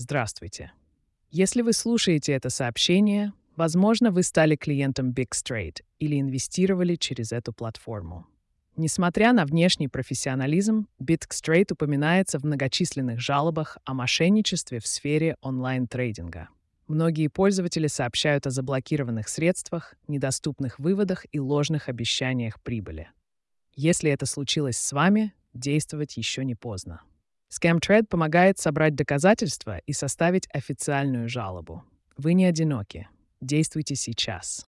Здравствуйте. Если вы слушаете это сообщение, возможно, вы стали клиентом BigStraight или инвестировали через эту платформу. Несмотря на внешний профессионализм, BitStraight упоминается в многочисленных жалобах о мошенничестве в сфере онлайн-трейдинга. Многие пользователи сообщают о заблокированных средствах, недоступных выводах и ложных обещаниях прибыли. Если это случилось с вами, действовать еще не поздно. ScamTread помогает собрать доказательства и составить официальную жалобу. Вы не одиноки. Действуйте сейчас.